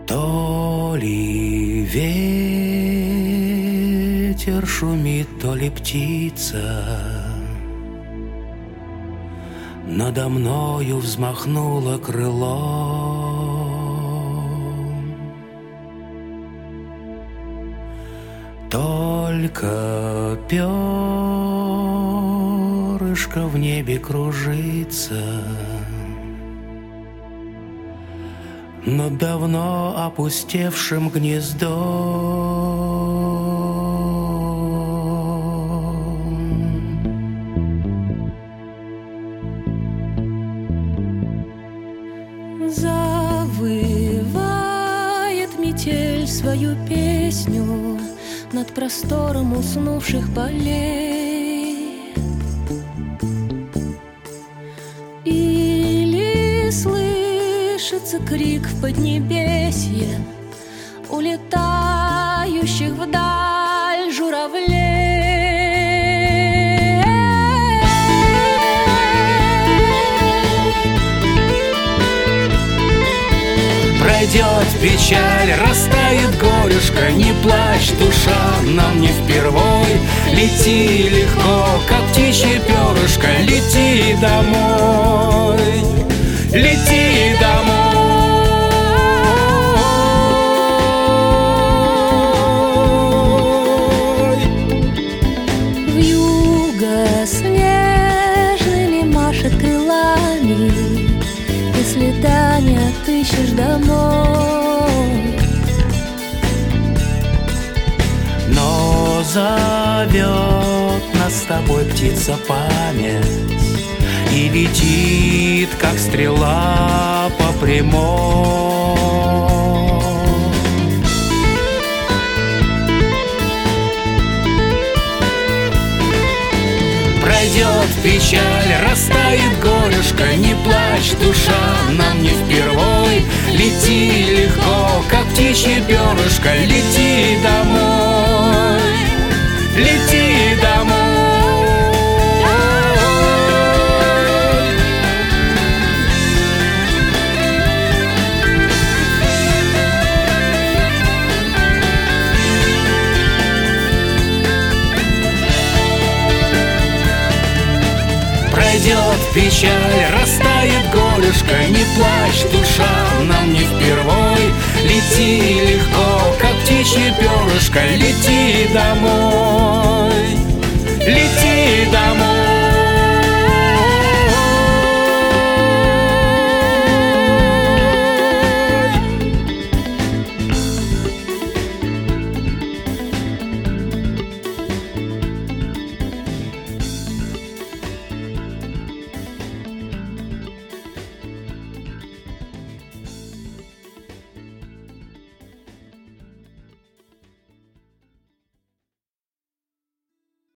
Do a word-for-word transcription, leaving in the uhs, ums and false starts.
То ли ветер шумит, то ли птица надо мною взмахнула крылом. Только перышко в небе кружится над давно опустевшим гнездом. Завывает метель свою песню над простором уснувших полей. Или слышится крик в поднебесье улетающих вдаль журавлей. Пройдет печаль, растает горюшка, не плачь, душа, нам не впервой. Лети легко, как птичье перышко, лети домой, лети домой. Вьюга снежными машет крылами, если да не отыщешь домой. Но зовет нас с тобой птица память и летит, как стрела по прямой. Пройдет печаль, растает горюшка, не плачь, душа, нам не впервой. Лети легко, как птичье перышко, лети домой, лети домой. Пройдет печаль, растает горюшка, не плачь, душа, нам не впервой. Лети легко, как птичье перышко, лети домой, лети домой.